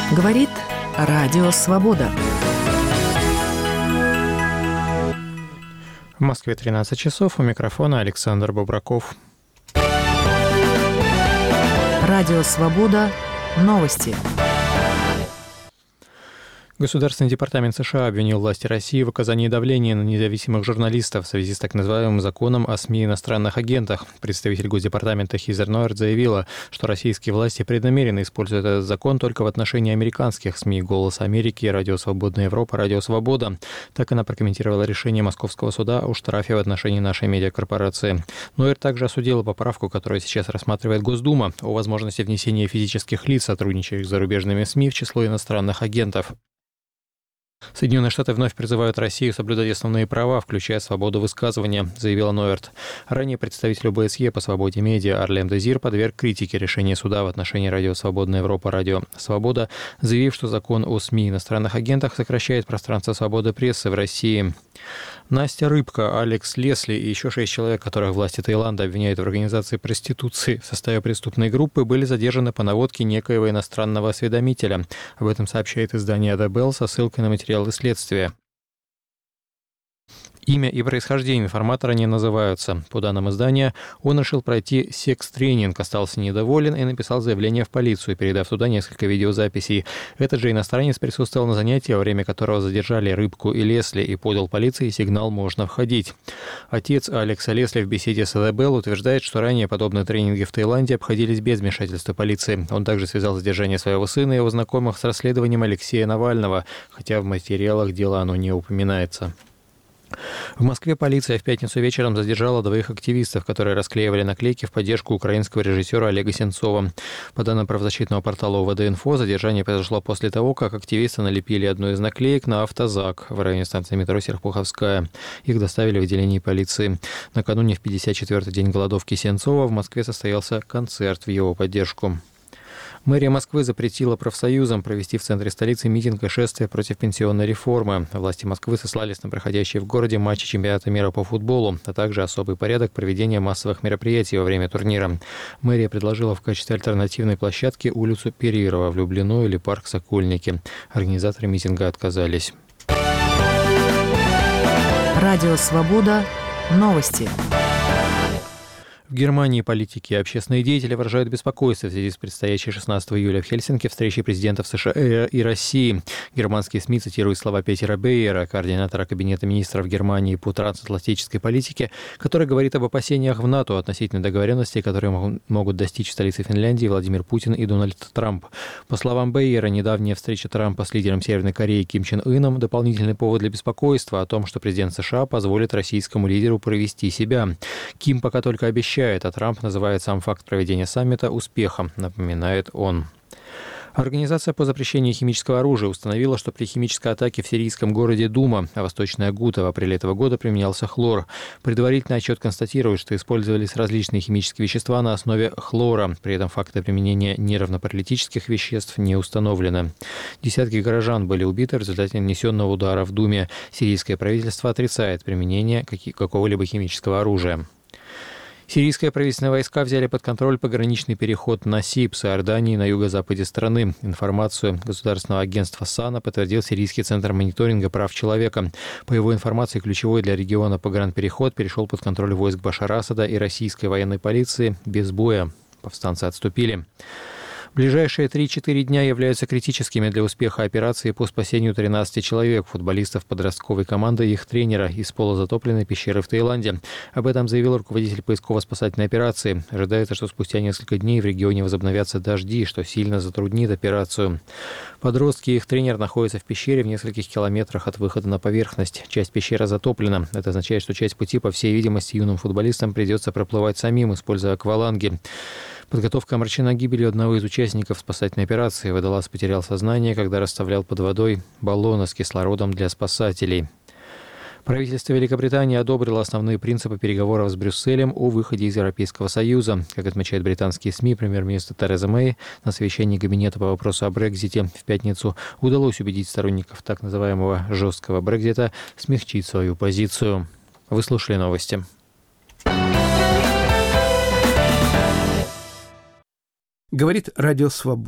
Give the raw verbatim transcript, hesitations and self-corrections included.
Говорит Радио Свобода. В Москве тринадцать часов, у микрофона Александр Бобраков. Радио Свобода. Новости. Государственный департамент США обвинил власти России в оказании давления на независимых журналистов в связи с так называемым законом о СМИ и иностранных агентах. Представитель Госдепартамента Хизер Нойерт заявила, что российские власти преднамеренно используют этот закон только в отношении американских СМИ «Голос Америки», «Радио Свободная Европа», «Радио Свобода». Так она прокомментировала решение Московского суда о штрафе в отношении нашей медиакорпорации. Нойерт также осудила поправку, которую сейчас рассматривает Госдума, о возможности внесения физических лиц, сотрудничающих с зарубежными СМИ, в число иностранных агентов. Соединенные Штаты вновь призывают Россию соблюдать основные права, включая свободу высказывания, заявила Нойерт. Ранее представитель ОБСЕ по свободе медиа Арлем Дезир подверг критике решения суда в отношении «Радио Свободная Европа», «Радио Свобода», заявив, что закон о СМИ и иностранных агентах сокращает пространство свободы прессы в России. Настя Рыбка, Алекс Лесли и еще шесть человек, которых власти Таиланда обвиняют в организации проституции в составе преступной группы, были задержаны по наводке некоего иностранного осведомителя. Об этом сообщает издание The Bell со ссылкой на материалы следствия. Имя и происхождение информатора не называются. По данным издания, он решил пройти секс-тренинг, остался недоволен и написал заявление в полицию, передав туда несколько видеозаписей. Этот же иностранец присутствовал на занятии, во время которого задержали Рыбку и Лесли, и подал полиции сигнал «можно входить». Отец Алекса Лесли в беседе с The Bell утверждает, что ранее подобные тренинги в Таиланде обходились без вмешательства полиции. Он также связал задержание своего сына и его знакомых с расследованием Алексея Навального, хотя в материалах дела оно не упоминается. В Москве полиция в пятницу вечером задержала двоих активистов, которые расклеивали наклейки в поддержку украинского режиссера Олега Сенцова. По данным правозащитного портала ОВД-Инфо, задержание произошло после того, как активисты налепили одну из наклеек на автозак в районе станции метро Серпуховская. Их доставили в отделение полиции. Накануне, в пятьдесят четвёртый день голодовки Сенцова, в Москве состоялся концерт в его поддержку. Мэрия Москвы запретила профсоюзам провести в центре столицы митинг и шествие против пенсионной реформы. Власти Москвы сослались на проходящие в городе матчи чемпионата мира по футболу, а также особый порядок проведения массовых мероприятий во время турнира. Мэрия предложила в качестве альтернативной площадки улицу Перирова в Люблино или парк Сокольники. Организаторы митинга отказались. Радио Свобода. Новости. В Германии политики и общественные деятели выражают беспокойство в связи с предстоящей шестнадцатого июля в Хельсинки встречей президентов США и России. Германские СМИ цитируют слова Петера Бейера, координатора Кабинета министров Германии по трансатлантической политике, который говорит об опасениях в НАТО относительно договоренностей, которые могут достичь в столице Финляндии Владимир Путин и Дональд Трамп. По словам Бейера, недавняя встреча Трампа с лидером Северной Кореи Ким Чен Ыном – дополнительный повод для беспокойства о том, что президент США позволит российскому лидеру провести себя. Ким пока только обещает, а Трамп называет сам факт проведения саммита успехом, напоминает он. Организация по запрещению химического оружия установила, что при химической атаке в сирийском городе Дума, а Восточная Гута, в апреле этого года применялся хлор. Предварительный отчет констатирует, что использовались различные химические вещества на основе хлора. При этом факты применения неравнопаралитических веществ не установлены. Десятки горожан были убиты в результате нанесенного удара в Думе. Сирийское правительство отрицает применение какого-либо химического оружия. Сирийские правительственные войска взяли под контроль пограничный переход Насиб с Иорданией на юго-западе страны. Информацию государственного агентства САНА подтвердил Сирийский центр мониторинга прав человека. По его информации, ключевой для региона погранпереход перешел под контроль войск Башара Асада и российской военной полиции без боя. Повстанцы отступили. Ближайшие три-четыре дня являются критическими для успеха операции по спасению тринадцати человек, футболистов подростковой команды и их тренера из полузатопленной пещеры в Таиланде. Об этом заявил руководитель поисково-спасательной операции. Ожидается, что спустя несколько дней в регионе возобновятся дожди, что сильно затруднит операцию. Подростки и их тренер находятся в пещере в нескольких километрах от выхода на поверхность. Часть пещеры затоплена. Это означает, что часть пути, по всей видимости, юным футболистам придется проплывать самим, используя акваланги. Подготовка омрачена гибелью одного из участников спасательной операции. Водолаз потерял сознание, когда расставлял под водой баллоны с кислородом для спасателей. Правительство Великобритании одобрило основные принципы переговоров с Брюсселем о выходе из Европейского Союза. Как отмечают британские СМИ, премьер-министр Тереза Мэй на совещании Кабинета по вопросу о Брексите в пятницу удалось убедить сторонников так называемого жесткого Брексита смягчить свою позицию. Вы слушали новости. Говорит Радио Свобода.